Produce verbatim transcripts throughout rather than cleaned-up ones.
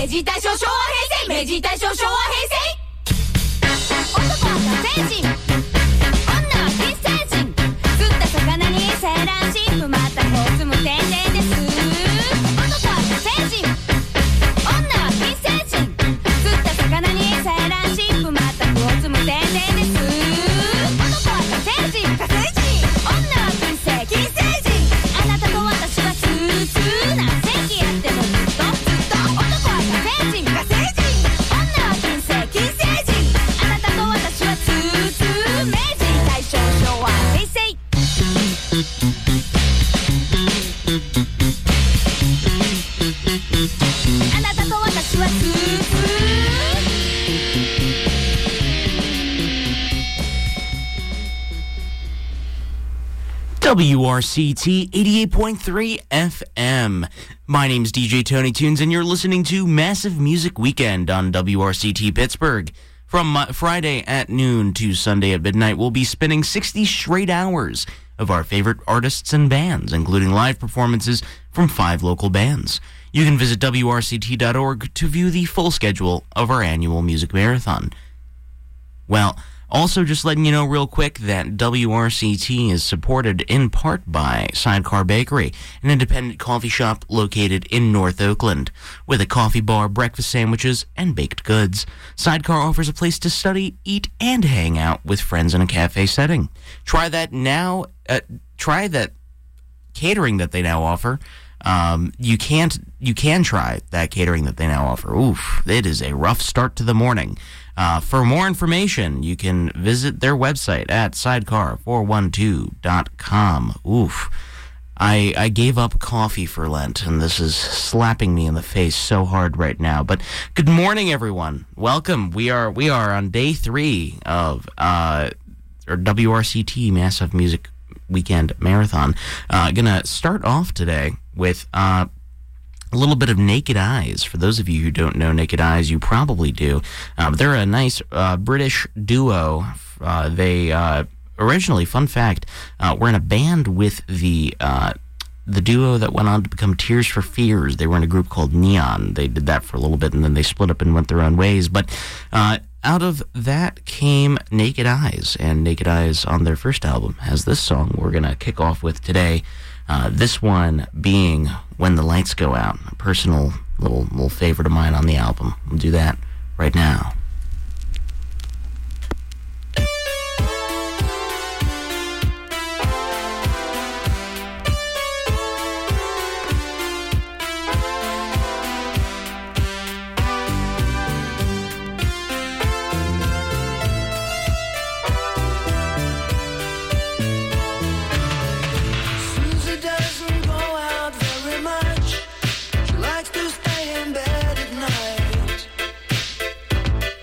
治大正昭和平成明治大正昭和平成男は火星人女は金星人釣った魚にセーラーシップまたコスモ天然です男は火星人女は金星人釣った魚にセーラーシップまたコスモ天然です男は火星人火星人女は金星金星人あなたと私はツーツー何世紀やってもずっとずっと男は火星人火星人女は金星金星人あなたと私はツーツー明治大正昭和平成あなたと私はツーツー W R C T eighty-eight point three F M. My name's D J Tony Tunes, and you're listening to Massive Music Weekend on W R C T Pittsburgh. From uh, Friday at noon to Sunday at midnight, we'll be spinning sixty straight hours of our favorite artists and bands, including live performances from five local bands. You can visit W R C T dot org to view the full schedule of our annual music marathon. Well, also, just letting you know real quick that W R C T is supported in part by Sidecar Bakery, an independent coffee shop located in North Oakland. With a coffee bar, breakfast sandwiches, and baked goods, Sidecar offers a place to study, eat, and hang out with friends in a cafe setting. Try that now. Uh, try that catering that they now offer. Um, you can't. You can try that catering that they now offer. Oof, it is a rough start to the morning. Uh, for more information, you can visit their website at sidecar four one two dot com. Oof. I, I gave up coffee for Lent, and this is slapping me in the face so hard right now. But good morning, everyone. Welcome. We are we are on day three of uh, or W R C T Massive Music Weekend Marathon. Uh, gonna start off today with uh, a little bit of Naked Eyes. For those of you who don't know Naked Eyes, you probably do. Um, they're a nice uh, British duo. Uh, they uh, originally, fun fact, uh, were in a band with the uh, the duo that went on to become Tears for Fears. They were in a group called Neon. They did that for a little bit, and then they split up and went their own ways. But uh, out of that came Naked Eyes, and Naked Eyes on their first album has this song we're going to kick off with today. Uh, this one being When the Lights Go Out, a personal little little favorite of mine on the album. We'll do that right now. Likes to stay in bed at night.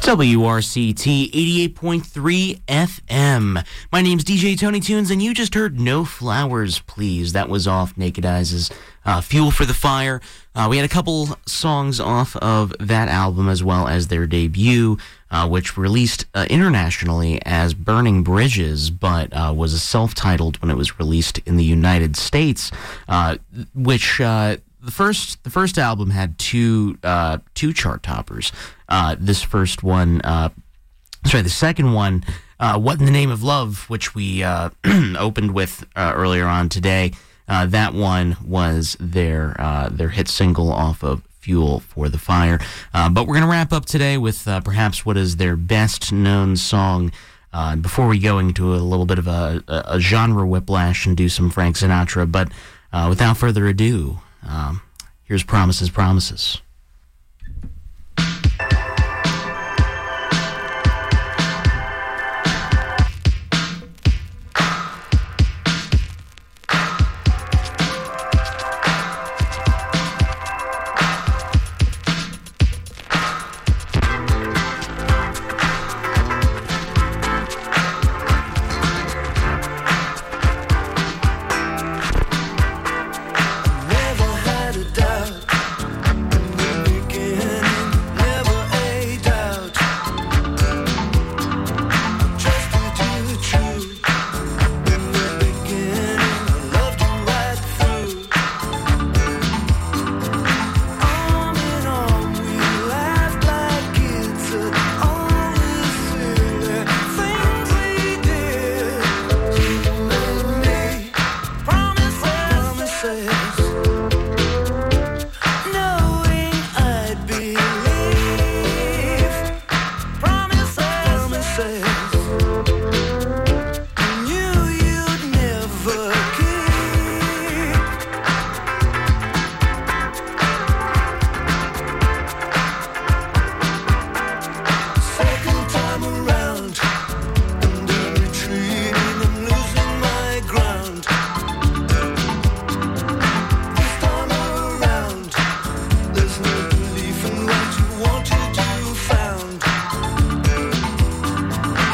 W R C T eighty-eight point three F M. My name's D J Tony Tunes, and you just heard No Flowers, Please. That was off Naked Eyes' uh, Fuel for the Fire. Uh, we had a couple songs off of that album as well as their debut, uh, which released uh, internationally as Burning Bridges, but uh, was a self-titled when it was released in the United States, uh, which... Uh, The first, the first album had two, uh, two chart toppers. Uh, this first one, uh, sorry, the second one, uh, "What in the Name of Love," which we uh, opened with uh, earlier on today. Uh, that one was their uh, their hit single off of "Fuel for the Fire." Uh, but we're gonna wrap up today with uh, perhaps what is their best known song. Uh, before we go into a little bit of a, a genre whiplash and do some Frank Sinatra, but uh, without further ado. Um, here's Promises, Promises. What you wanted, you found.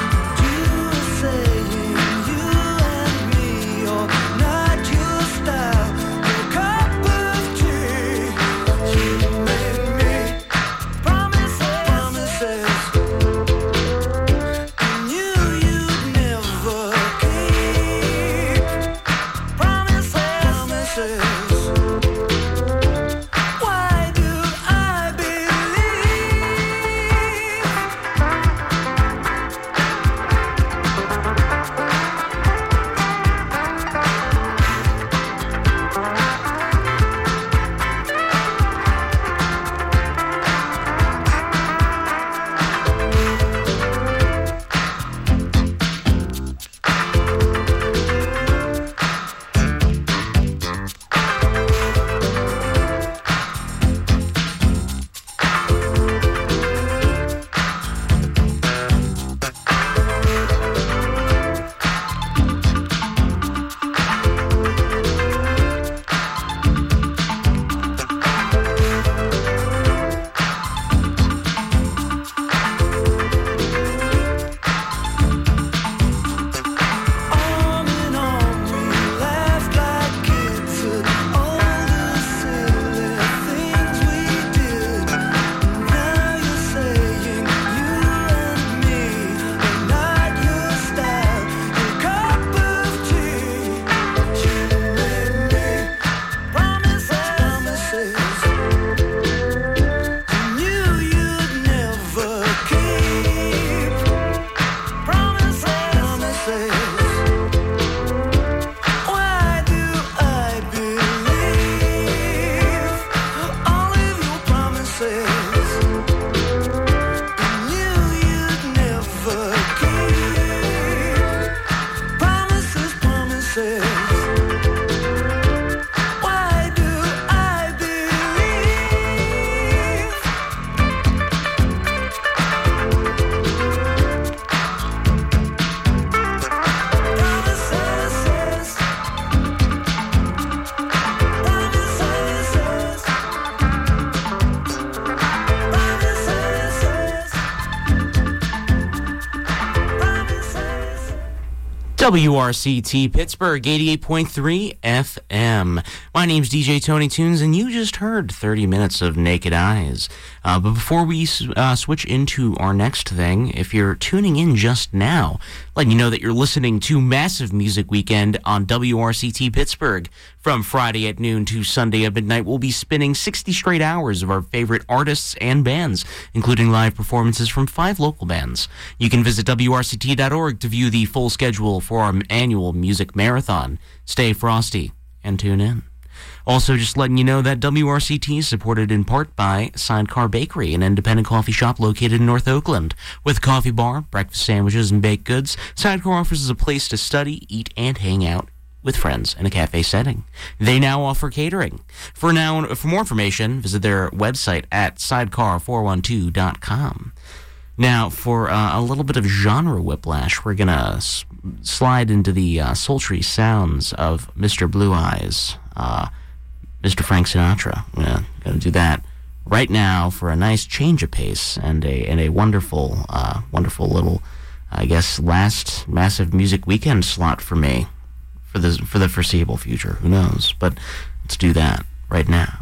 W R C T Pittsburgh, eighty-eight point three F M. My name's D J Tony Tunes, and you just heard thirty minutes of Naked Eyes. Uh, but before we uh, switch into our next thing, if you're tuning in just now, letting you know that you're listening to Massive Music Weekend on W R C T Pittsburgh. From Friday at noon to Sunday at midnight, we'll be spinning sixty straight hours of our favorite artists and bands, including live performances from five local bands. You can visit W R C T dot org to view the full schedule for our annual music marathon. Stay frosty and tune in. Also, just letting you know that W R C T is supported in part by Sidecar Bakery, an independent coffee shop located in North Oakland. With coffee bar, breakfast sandwiches, and baked goods, Sidecar offers a place to study, eat, and hang out with friends in a cafe setting. They now offer catering. For now, for more information, visit their website at sidecar four one two dot com. Now, for uh, a little bit of genre whiplash, we're going to s- slide into the uh, sultry sounds of Mister Blue Eyes, uh, Mister Frank Sinatra. We're going to do that right now for a nice change of pace and a and a wonderful, uh, wonderful little, I guess, last Massive Music Weekend slot for me for the for the foreseeable future. Who knows? But let's do that right now.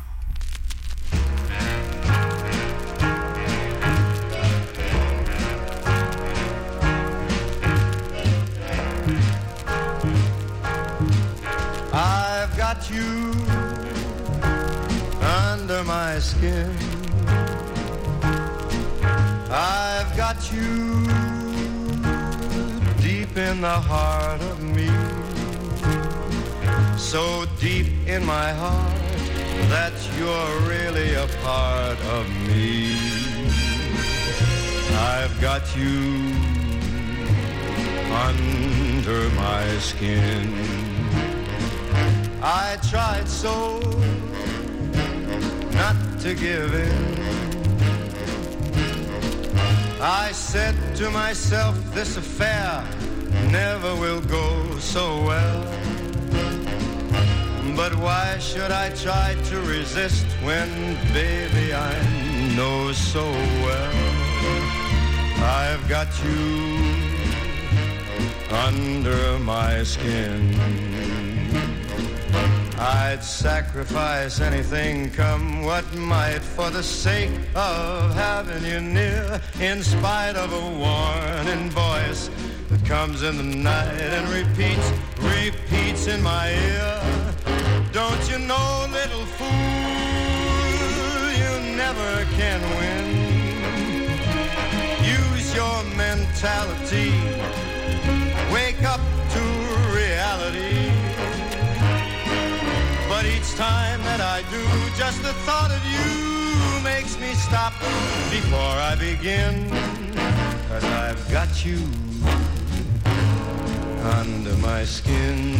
I've got you under my skin. I've got you deep in the heart of me. So deep in my heart that you're really a part of me. I've got you under my skin. I tried so not to give in. I said to myself, this affair never will go so well. But why should I try to resist when, baby, I know so well I've got you under my skin. I'd sacrifice anything, come what might, for the sake of having you near, in spite of a warning voice that comes in the night and repeats, repeats in my ear. Don't you know, little fool, you never can win. Use your mentality, wake up to reality. But each time that I do, just the thought of you makes me stop before I begin. 'Cause I've got you under my skin.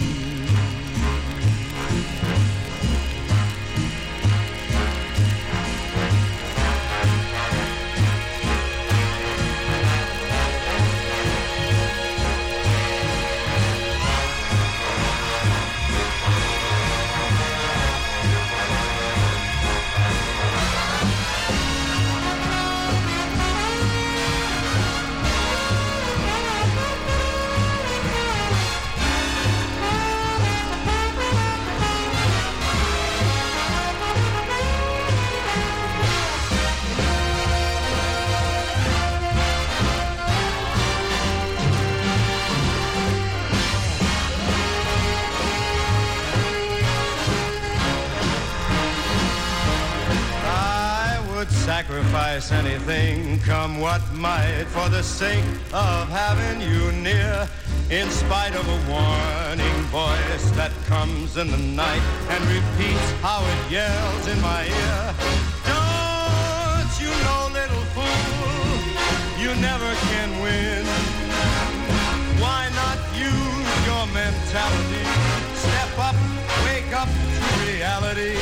Sacrifice anything, come what might, for the sake of having you near, in spite of a warning voice that comes in the night and repeats how it yells in my ear. Don't you know, little fool, you never can win. Why not use your mentality? Step up, wake up to reality.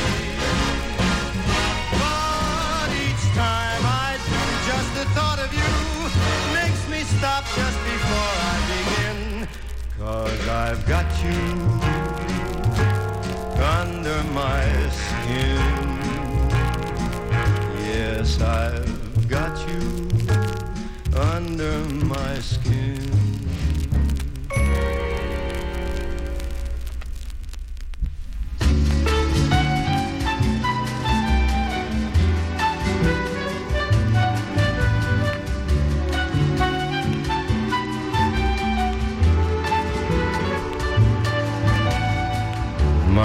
Time I do, just the thought of you makes me stop just before I begin. 'Cause I've got you under my skin. Yes, I've got you under my skin.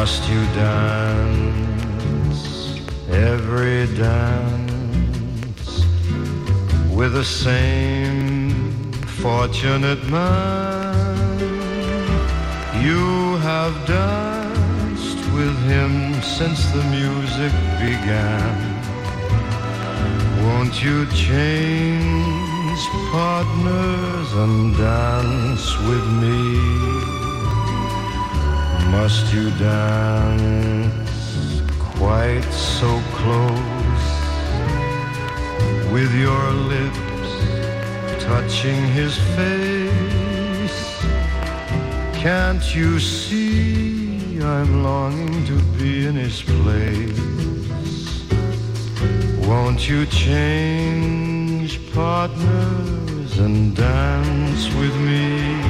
Must you dance every dance with the same fortunate man? You have danced with him since the music began. Won't you change partners and dance with me? Must you dance quite so close, with your lips touching his face? Can't you see I'm longing to be in his place? Won't you change partners and dance with me?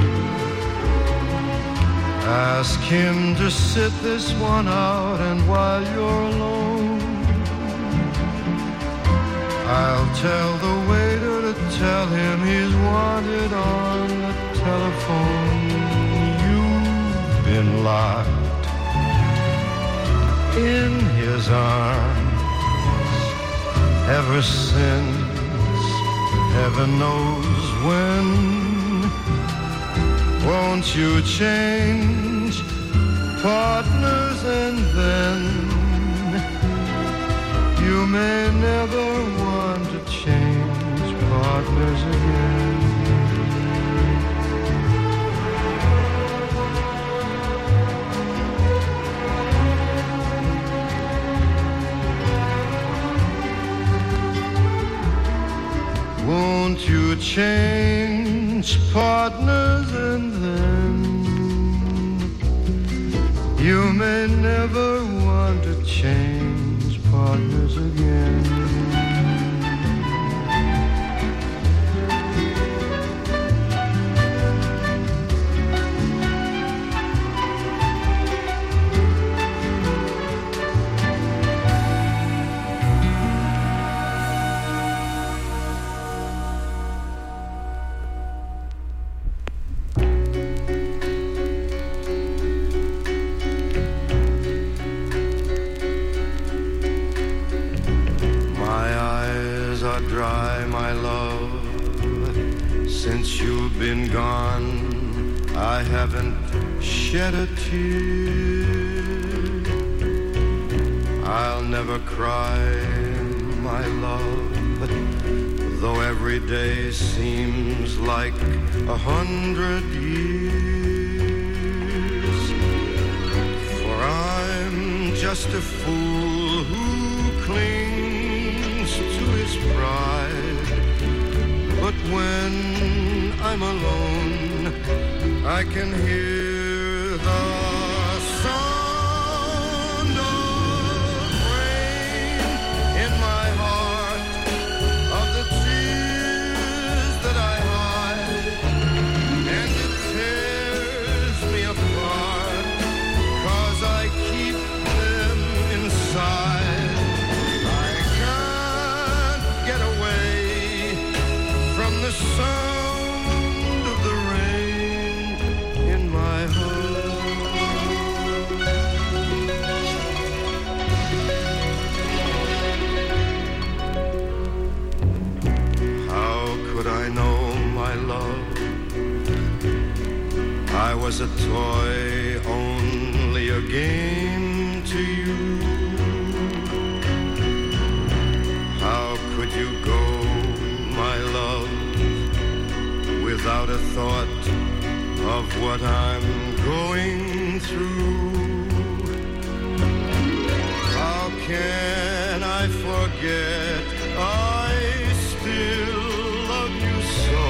Ask him to sit this one out, and while you're alone, I'll tell the waiter to tell him he's wanted on the telephone. You've been locked in his arms ever since, heaven knows when. Won't you change partners, and then you may never want to change partners again. Won't you change partners, and then you may never want to change partners again. Been gone, I haven't shed a tear. I'll never cry, my love, though every day seems like a hundred years. For I'm just a fool who clings to his pride. But when I'm alone, I can hear the sound of rain in my heart, of the tears that I hide, and it tears me apart, 'cause I keep them inside. I can't get away from the sun. I was a toy, only a game to you. How could you go, my love, without a thought of what I'm going through? How can I forget? I still love you so.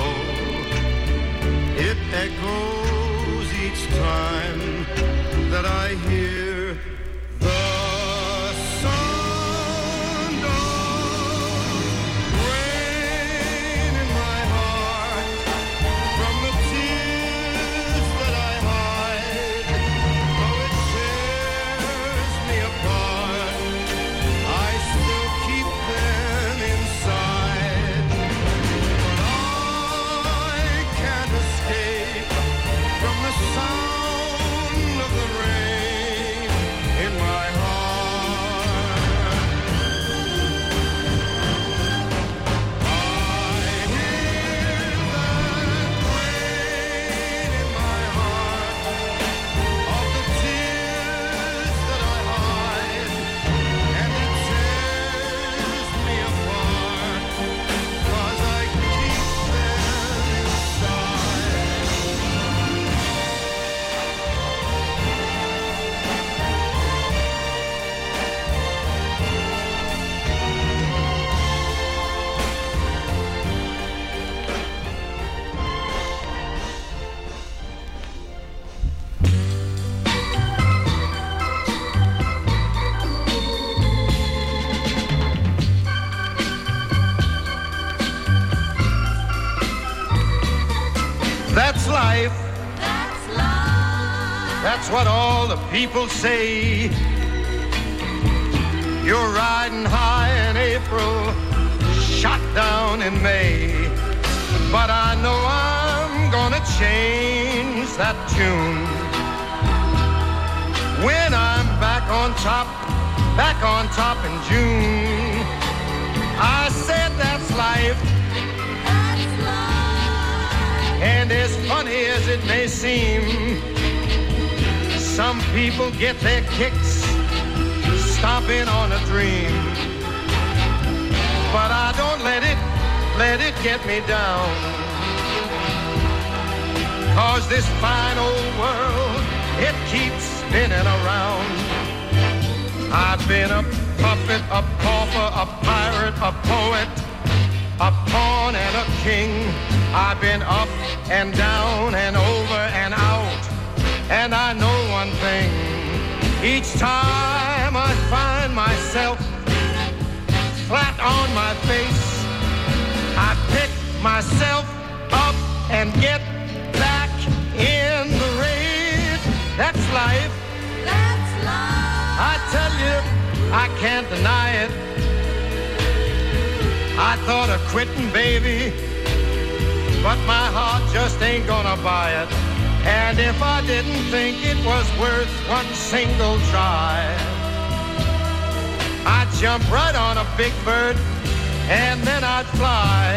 It echoes each time that I hear the sound of rain in my heart, from the tears that I hide. Though it tears me apart, I still keep them inside. But I can't escape from the sound That's life. That's life. That's what all the people say. You're riding high in April, shot down in May. But I know I'm gonna change that tune when I'm back on top, back on top in June. I said that's life. That's life. And as funny as it may seem, some people get their kicks stomping on a dream. But I don't let it, let it get me down. 'Cause this fine old world, it keeps spinning around. I've been a puppet, a pauper, a pirate, a poet, a pawn and a king. I've been up and down and over and out. And I know one thing, each time I find myself flat on my face, I pick myself up and get back in the race. That's life. That's life. I tell you, I can't deny it. I thought of quitting, baby, but my heart just ain't gonna buy it. And if I didn't think it was worth one single try, I'd jump right on a big bird and then I'd fly.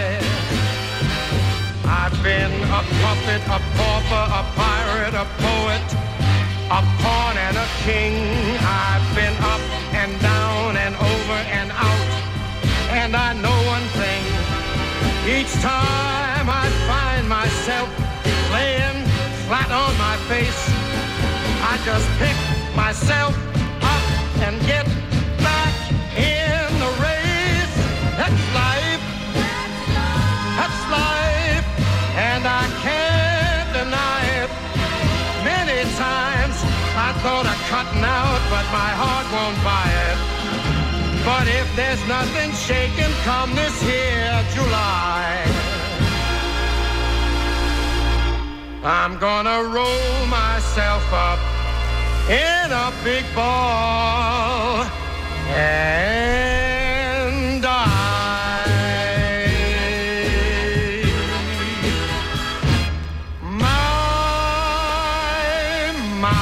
I've been a puppet, a pauper, a pirate, a poet, a pawn and a king. I've been up and down and over and out. And I know one thing, each time I find myself laying flat on my face, I just pick myself up and get back in the race. That's life. That's life. That's life. And I can't deny it. Many times I thought of cutting out, but my heart won't buy it. But if there's nothing shaking come this here July, I'm gonna roll myself up in a big ball and die. My, my.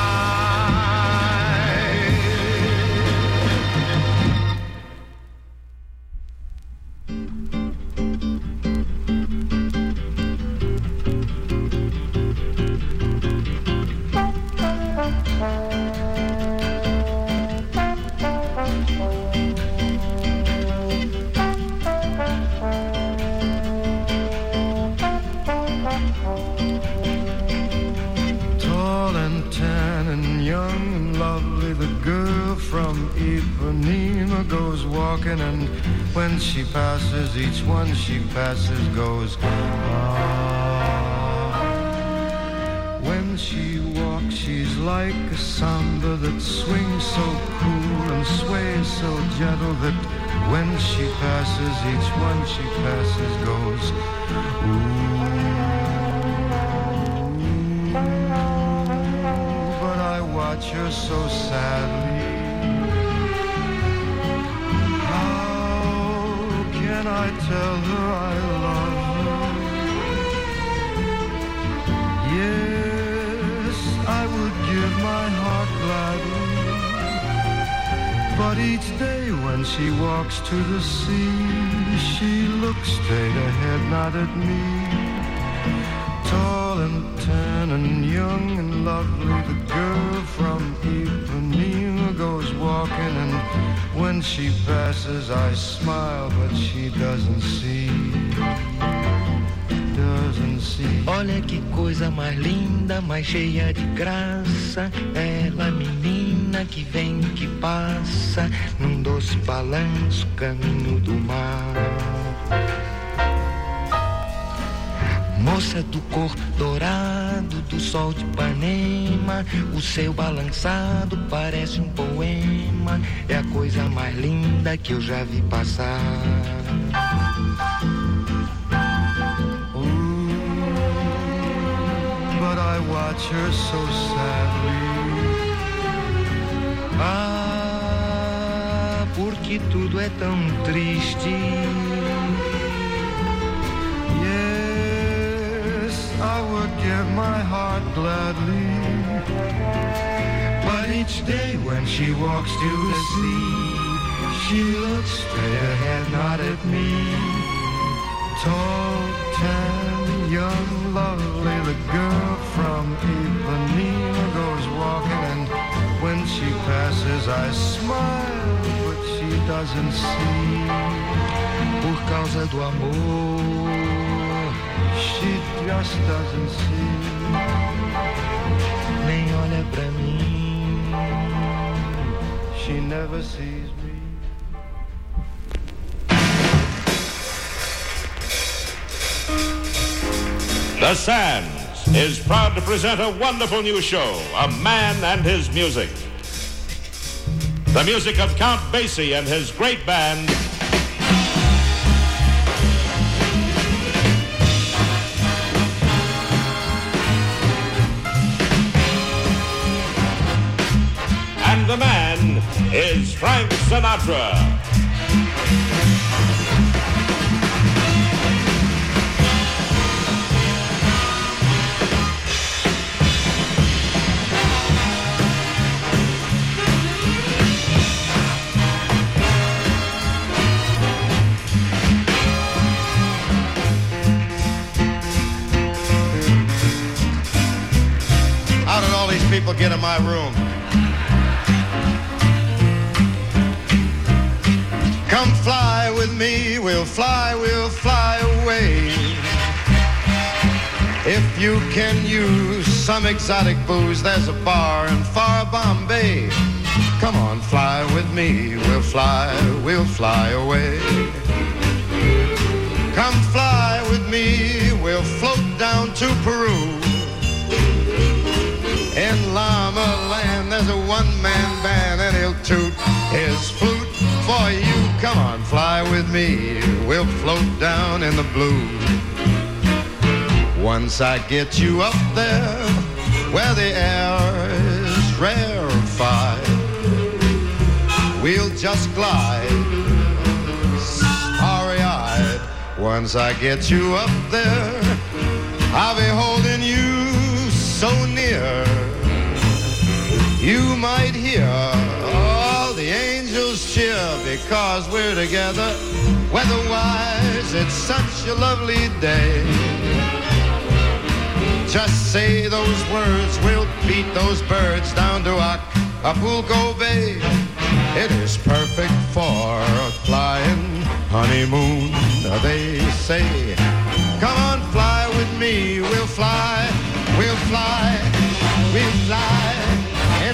Tall and tan and young and lovely, the girl from Ipanema goes walking, and when she passes, each one she passes goes, ah. When she walks, she's like a samba that swings so cool and sways so gentle that when she passes, each one she passes goes, ooh. But I watch her so sadly. How can I tell her I love her? Yes, I would give my heart gladly. But each day when she walks to the sea, she looks straight ahead, not at me. Tall and tan and young and lovely, the girl from Ipanema goes walking, and when she passes I smile, but she doesn't see, doesn't see. Olha que coisa mais linda, mais cheia de graça, ela menina que vem, que passa, num doce balanço, caminho do mar. Moça do corpo dourado, do sol de Ipanema, o seu balançado parece um poema, é a coisa mais linda que eu já vi passar. watch her so sadly. Ah, porque tudo é tão triste. Yes, I would give my heart gladly. But each day when she walks to the sea, she looks straight ahead, not at me. Tall, tan, young, lovely, the girl from Ipanema goes walking, and when she passes I smile, but she doesn't see. Por causa do amor, she just doesn't see. Nem olha pra mim, she never sees me. The Sands is proud to present a wonderful new show, A Man and His Music. The music of Count Basie and his great band. And the man is Frank Sinatra. People get in my room. Come fly with me, we'll fly, we'll fly away. If you can use some exotic booze, there's a bar in far Bombay. Come on, fly with me, we'll fly, we'll fly away. Come fly with me, we'll float down to Peru. In Llama Land, there's a one-man band, and he'll toot his flute for you. Come on, fly with me, we'll float down in the blue. Once I get you up there, where the air is rarefied, we'll just glide, starry-eyed. Once I get you up there, I'll be holding you so near, you might hear all the angels cheer, because we're together. Weather-wise, it's such a lovely day. Just say those words, we'll beat those birds down to Acapulco Bay. It is perfect for a flying honeymoon, they say. Come on, fly with me, we'll fly, we'll fly, we'll fly, and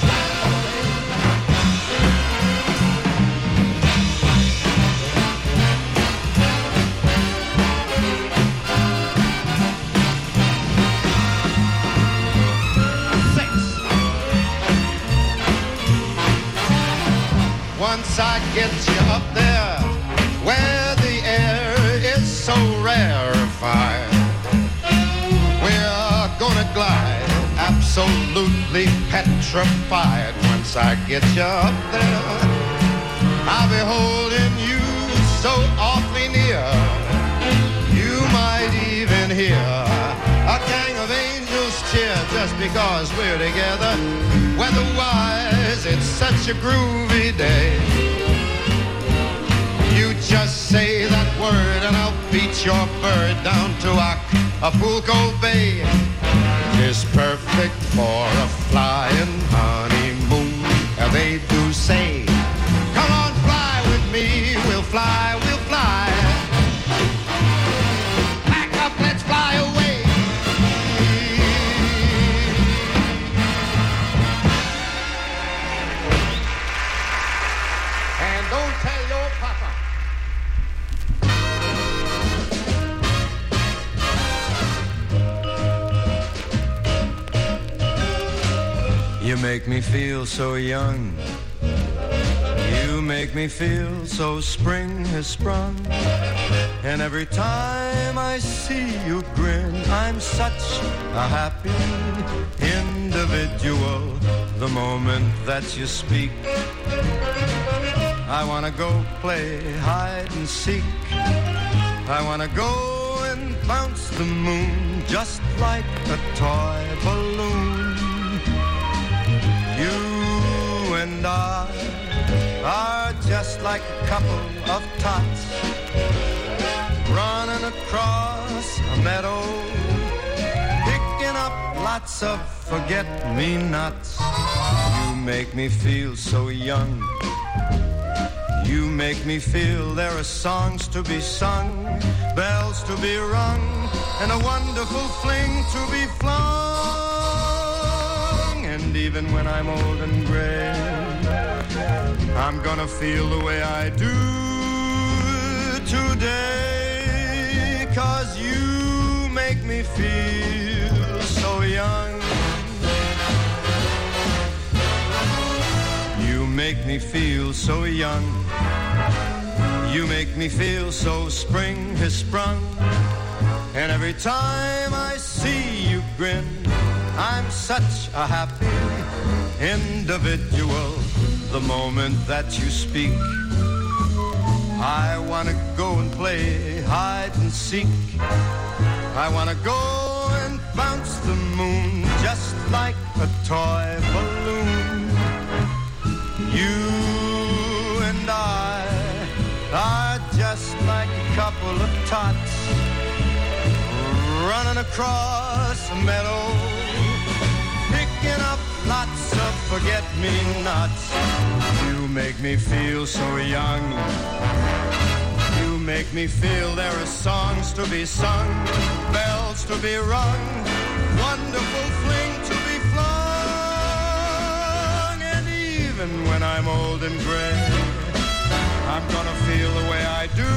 once I get you up there, where the air is so rarefied, we're gonna glide, absolutely petrified. Once I get you up there, I'll be holding you so awfully near, you might even hear a gang of angels cheer, just because we're together. Weather-wise, it's such a groovy day. You just say that word and I'll beat your bird down to Acapulco Bay. It's perfect for a flying honeymoon, they do say. Come on, fly with me, we'll fly, we'll fly. Pack up, let's fly away. Don't tell your papa. You make me feel so young. You make me feel so spring has sprung. And every time I see you grin, I'm such a happy individual. The moment that you speak, I wanna go play hide and seek. I wanna go and bounce the moon just like a toy balloon. You and I are just like a couple of tots running across a meadow, picking up lots of forget-me-nots. You make me feel so young. You make me feel there are songs to be sung, bells to be rung, and a wonderful fling to be flung. And even when I'm old and gray, I'm gonna feel the way I do today, 'cause you make me feel so young. You make me feel so young. You make me feel so spring has sprung. And every time I see you grin, I'm such a happy individual. The moment that you speak, I wanna go and play hide and seek. I wanna go and bounce the moon just like a toy balloon. You and I are just like a couple of tots running across a meadow, picking up lots of forget-me-nots. You make me feel so young. You make me feel there are songs to be sung, bells to be rung, wonderful fling to be flung. And even when I'm old and gray, I'm gonna feel the way I do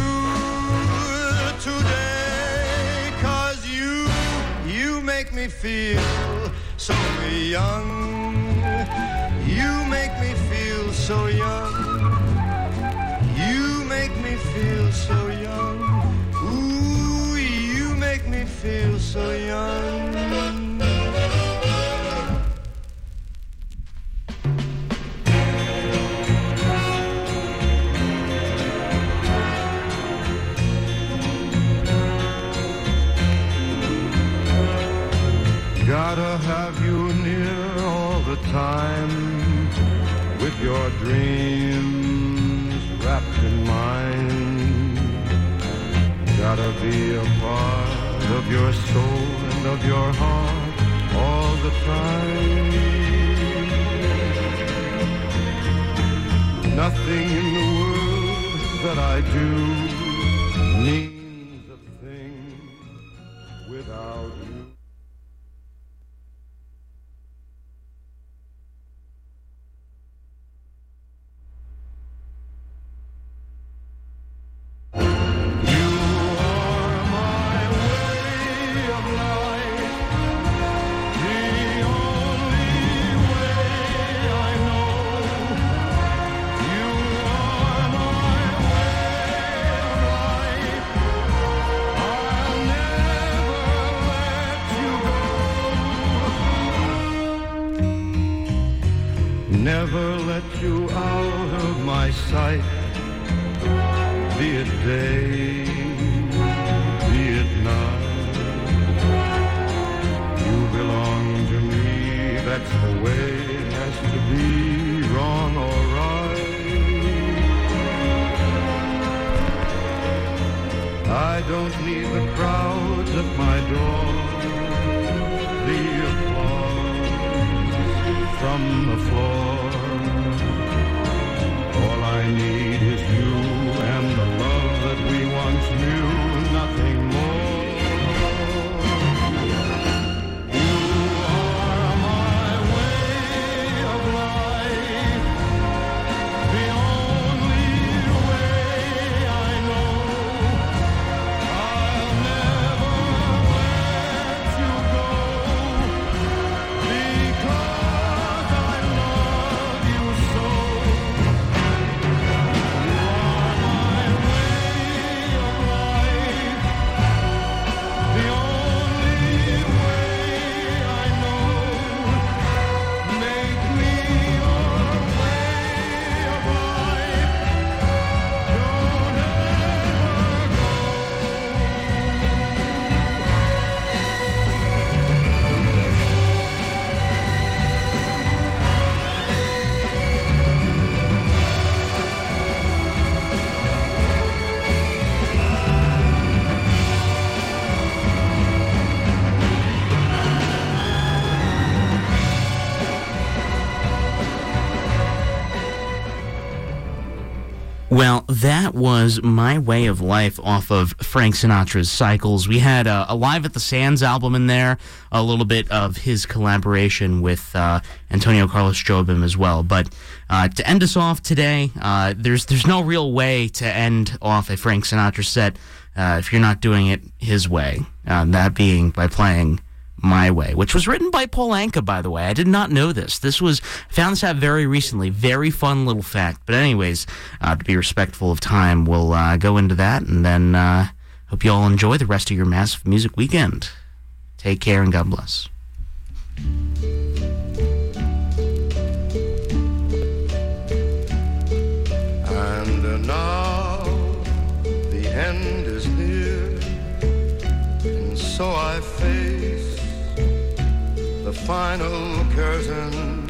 today, 'cause you, you make me feel so young. You make me feel so young. You make me feel so young. Ooh, you make me feel so young. Gotta have you near all the time, with your dreams wrapped in mine. Gotta be a part of your soul and of your heart all the time. Nothing in the world that I do means a thing without you. Never let you out of my sight, be it day, be it night. You belong to me, that's the way it has to be, wrong or right. I don't need the crowds at my door, the applause from the floor. All I need is you and the love that we once knew, nothing more. You are my way of life, the only way I know. I'll never let you go, because I love Well, that was My Way of Life off of Frank Sinatra's Cycles. We had uh, a Live at the Sands album in there, a little bit of his collaboration with uh, Antonio Carlos Jobim as well. But uh, to end us off today, uh, there's there's no real way to end off a Frank Sinatra set uh, if you're not doing it his way, uh, that being by playing My Way, which was written by Paul Anka, by the way. I did not know this. This was, found this out very recently. Very fun little fact. But anyways, uh, to be respectful of time, we'll uh, go into that, and then uh, hope you all enjoy the rest of your Massive Music Weekend. Take care, and God bless. And uh, now the end is near, and so I face the final curtain.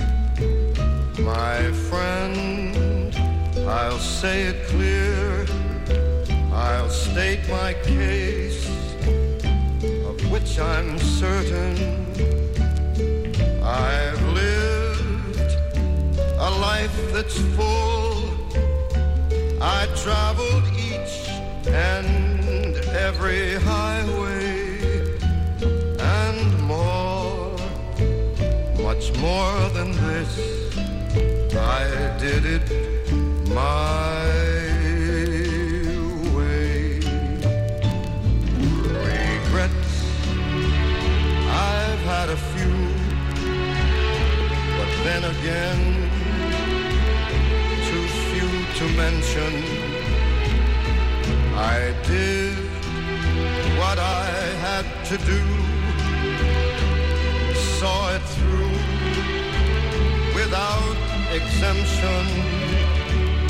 My friend, I'll say it clear, I'll state my case, of which I'm certain. I've lived a life that's full. I traveled each and every highway and more, much more than this. I did it my way. Regrets, I've had a few, but then again, too few to mention. I did what I had to do, saw it through without exemption.